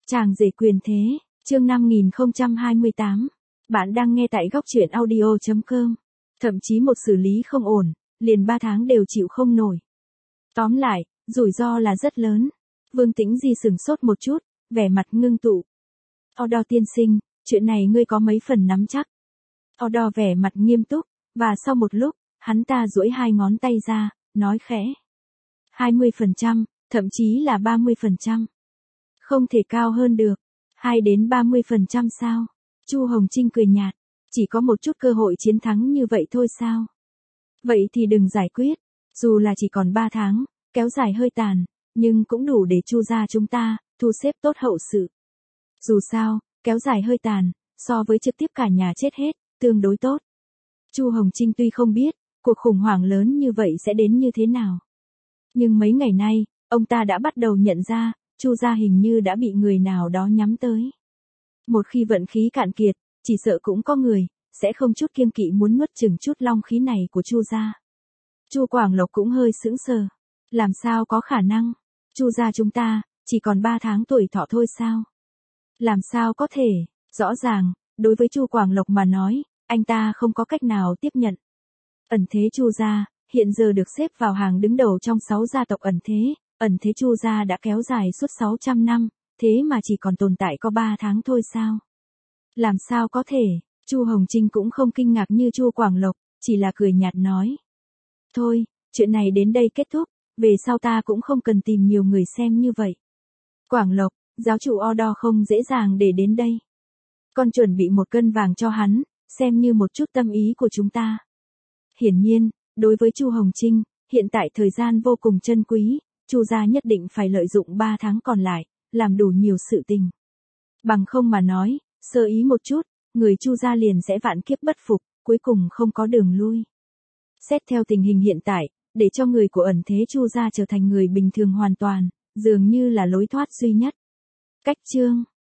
Chàng rể quyền thế, chương 5028. Bạn đang nghe tại góc truyện audio.com. Thậm chí một xử lý không ổn, liền 3 tháng đều chịu không nổi. Tóm lại, rủi ro là rất lớn. Vương Tĩnh Di sửng sốt một chút, vẻ mặt ngưng tụ. Odo tiên sinh, chuyện này ngươi có mấy phần nắm chắc. Odo vẻ mặt nghiêm túc, và sau một lúc, hắn ta duỗi 2 ngón tay ra, nói khẽ. 20%, thậm chí là 30%. Không thể cao hơn được. 2 đến 30% sao? Chu Hồng Trinh cười nhạt. Chỉ có một chút cơ hội chiến thắng như vậy thôi sao? Vậy thì đừng giải quyết. Dù là chỉ còn 3 tháng, kéo dài hơi tàn, nhưng cũng đủ để Chu gia chúng ta thu xếp tốt hậu sự. Dù sao, kéo dài hơi tàn, so với trực tiếp cả nhà chết hết, tương đối tốt. Chu Hồng Trinh tuy không biết, cuộc khủng hoảng lớn như vậy sẽ đến như thế nào. Nhưng mấy ngày nay, ông ta đã bắt đầu nhận ra, Chu gia hình như đã bị người nào đó nhắm tới. Một khi vận khí cạn kiệt, chỉ sợ cũng có người sẽ không chút kiêng kỵ muốn nuốt chửng chút long khí này của Chu gia. Chu Quảng Lộc cũng hơi sững sờ, làm sao có khả năng? Chu gia chúng ta chỉ còn 3 tháng tuổi thọ thôi sao? Làm sao có thể? Rõ ràng, đối với Chu Quảng Lộc mà nói, anh ta không có cách nào tiếp nhận. Ẩn thế Chu gia hiện giờ được xếp vào hàng đứng đầu trong 6 gia tộc ẩn thế Chu gia đã kéo dài suốt 600 năm, thế mà chỉ còn tồn tại có 3 tháng thôi sao? Làm sao có thể? Chu Hồng Trinh cũng không kinh ngạc như Chu Quảng Lộc, chỉ là cười nhạt nói. Thôi, chuyện này đến đây kết thúc, về sau ta cũng không cần tìm nhiều người xem như vậy. Quảng Lộc, giáo chủ Odo không dễ dàng để đến đây. Con chuẩn bị 1 cân vàng cho hắn, xem như một chút tâm ý của chúng ta. Hiển nhiên, đối với Chu Hồng Trinh, hiện tại thời gian vô cùng trân quý, Chu gia nhất định phải lợi dụng 3 tháng còn lại, làm đủ nhiều sự tình. Bằng không mà nói, sơ ý một chút, người Chu gia liền sẽ vạn kiếp bất phục, cuối cùng không có đường lui. Xét theo tình hình hiện tại, để cho người của ẩn thế Chu gia trở thành người bình thường hoàn toàn, dường như là lối thoát duy nhất. Cách chương